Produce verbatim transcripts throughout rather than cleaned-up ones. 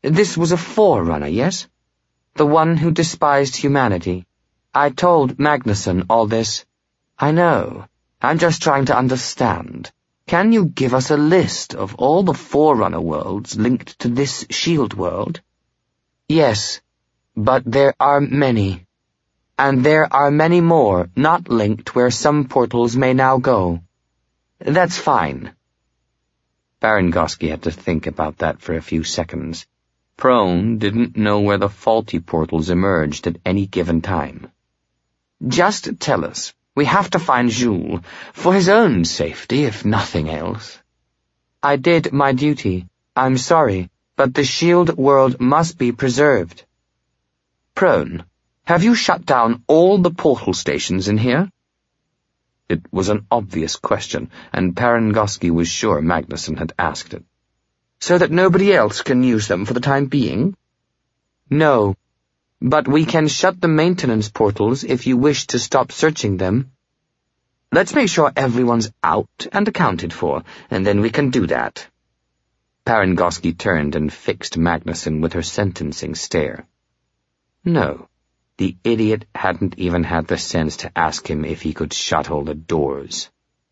This was a forerunner, yes? The one who despised humanity. I told Magnusson all this. I know. I'm just trying to understand. Can you give us a list of all the Forerunner worlds linked to this shield world? Yes, but there are many. And there are many more not linked where some portals may now go. That's fine. Baron Gosky had to think about that for a few seconds. Prone didn't know where the faulty portals emerged at any given time. Just tell us. We have to find Jules, for his own safety, if nothing else. I did my duty. I'm sorry, but the shield world must be preserved. Prone, have you shut down all the portal stations in here? It was an obvious question, and Baron Gosky was sure Magnusson had asked it. So that nobody else can use them for the time being? No. But we can shut the maintenance portals if you wish to stop searching them. Let's make sure everyone's out and accounted for, and then we can do that. Baron Gosky turned and fixed Magnusson with her sentencing stare. No, the idiot hadn't even had the sense to ask him if he could shut all the doors.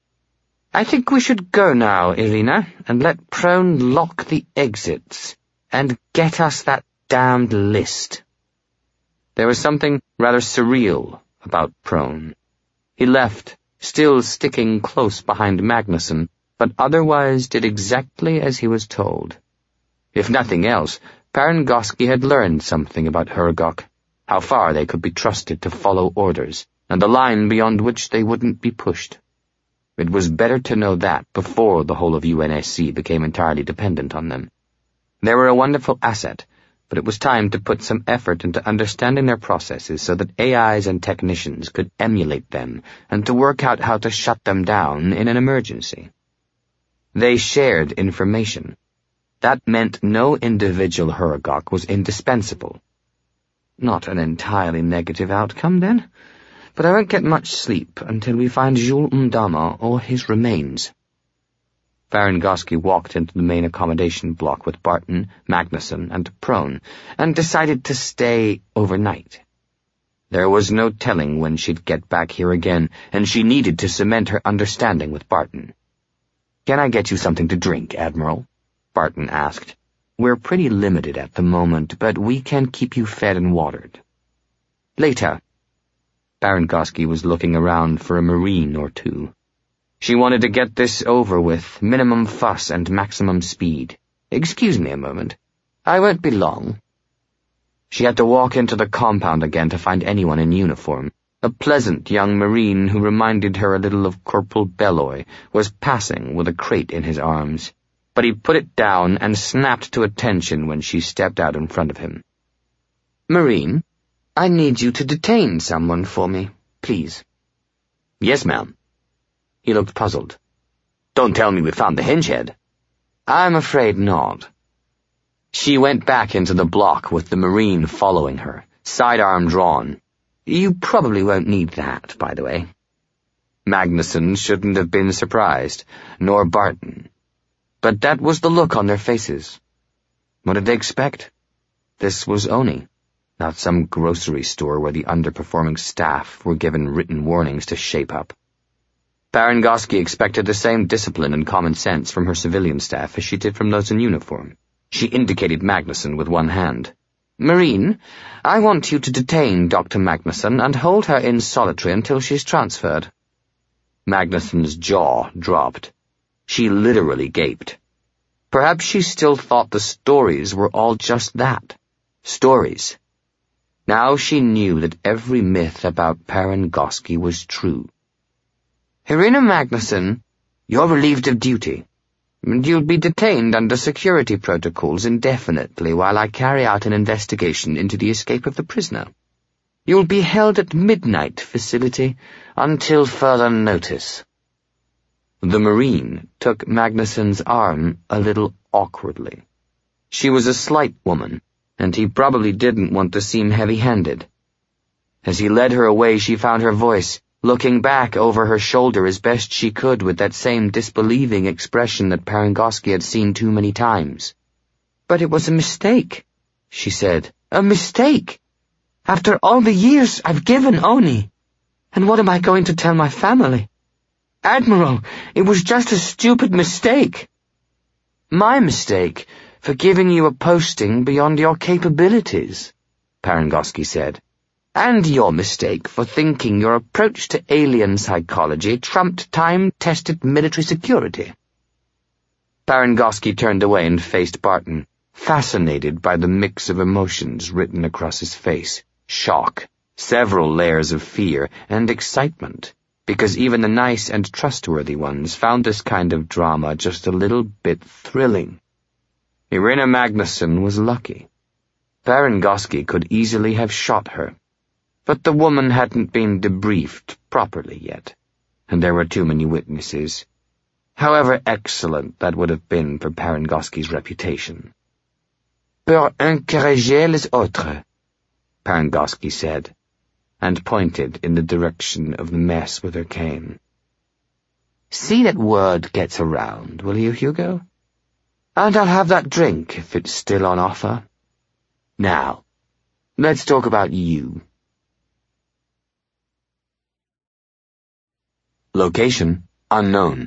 I think we should go now, Irina, and let Prone lock the exits, and get us that damned list. There was something rather surreal about Prone. He left, still sticking close behind Magnusson, but otherwise did exactly as he was told. If nothing else, Baron Gosky had learned something about Hergok, how far they could be trusted to follow orders, and the line beyond which they wouldn't be pushed. It was better to know that before the whole of U N S C became entirely dependent on them. They were a wonderful asset, but it was time to put some effort into understanding their processes so that A Is and technicians could emulate them and to work out how to shut them down in an emergency. They shared information. That meant no individual Hergok was indispensable. Not an entirely negative outcome, then, but I won't get much sleep until we find Jules Ndama or his remains. Baron Gosky walked into the main accommodation block with Barton, Magnusson, and Prone, and decided to stay overnight. There was no telling when she'd get back here again, and she needed to cement her understanding with Barton. "Can I get you something to drink, Admiral?" Barton asked. "We're pretty limited at the moment, but we can keep you fed and watered." "Later." Baron Gosky was looking around for a Marine or two. She wanted to get this over with, minimum fuss and maximum speed. "Excuse me a moment. I won't be long." She had to walk into the compound again to find anyone in uniform. A pleasant young Marine who reminded her a little of Corporal Belloy was passing with a crate in his arms, but he put it down and snapped to attention when she stepped out in front of him. "Marine, I need you to detain someone for me, please." "Yes, ma'am." He looked puzzled. "Don't tell me we found the hinge head." "I'm afraid not." She went back into the block with the Marine following her, sidearm drawn. "You probably won't need that, by the way." Magnusson shouldn't have been surprised, nor Barton. But that was the look on their faces. What did they expect? This was Oni, not some grocery store where the underperforming staff were given written warnings to shape up. Baron Gosky expected the same discipline and common sense from her civilian staff as she did from those in uniform. She indicated Magnusson with one hand. "Marine, I want you to detain Doctor Magnusson and hold her in solitary until she's transferred." Magnusson's jaw dropped. She literally gaped. Perhaps she still thought the stories were all just that. Stories. Now she knew that every myth about Baron Gosky was true. "Irina Magnusson, you're relieved of duty, and you'll be detained under security protocols indefinitely while I carry out an investigation into the escape of the prisoner. You'll be held at Midnight Facility until further notice." The Marine took Magnusson's arm a little awkwardly. She was a slight woman, and he probably didn't want to seem heavy-handed. As he led her away, she found her voice, looking back over her shoulder as best she could with that same disbelieving expression that Baron Gosky had seen too many times. But it was a mistake, she said. A mistake. After all the years I've given Oni. And what am I going to tell my family? Admiral, it was just a stupid mistake. My mistake for giving you a posting beyond your capabilities, Parangosky said. And your mistake for thinking your approach to alien psychology trumped time-tested military security. Parangosky turned away and faced Barton, fascinated by the mix of emotions written across his face. Shock, several layers of fear, and excitement, because even the nice and trustworthy ones found this kind of drama just a little bit thrilling. Irina Magnusson was lucky. Parangosky could easily have shot her. But the woman hadn't been debriefed properly yet, and there were too many witnesses, however excellent that would have been for Parangosky's reputation. Pour encourager les autres, Parangosky said, and pointed in the direction of the mess with her cane. See that word gets around, will you, Hugo? And I'll have that drink if it's still on offer. Now, let's talk about you. Location unknown.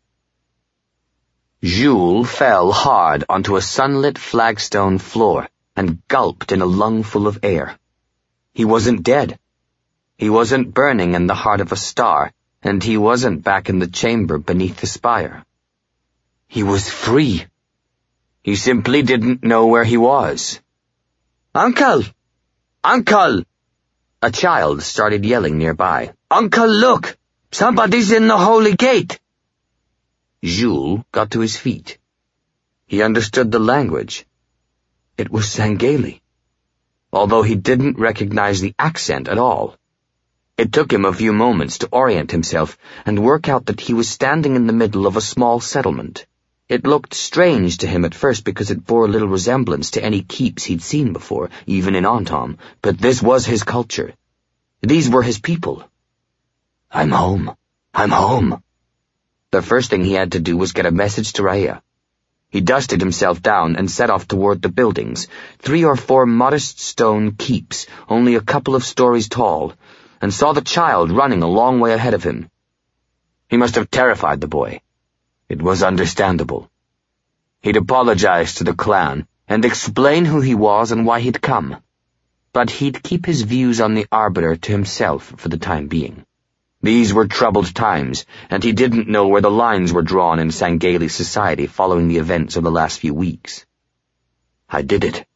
Jules fell hard onto a sunlit flagstone floor and gulped in a lungful of air. He wasn't dead. He wasn't burning in the heart of a star, and he wasn't back in the chamber beneath the spire. He was free. He simply didn't know where he was. Uncle! Uncle! A child started yelling nearby. Uncle, look! Somebody's in the Holy Gate! Jules got to his feet. He understood the language. It was Sangheili, although he didn't recognize the accent at all. It took him a few moments to orient himself and work out that he was standing in the middle of a small settlement. It looked strange to him at first because it bore little resemblance to any keeps he'd seen before, even in Antom, but this was his culture. These were his people. I'm home. I'm home. The first thing he had to do was get a message to Raya. He dusted himself down and set off toward the buildings, three or four modest stone keeps, only a couple of stories tall, and saw the child running a long way ahead of him. He must have terrified the boy. It was understandable. He'd apologize to the clan and explain who he was and why he'd come. But he'd keep his views on the Arbiter to himself for the time being. These were troubled times, and he didn't know where the lines were drawn in Sangheili society following the events of the last few weeks. I did it,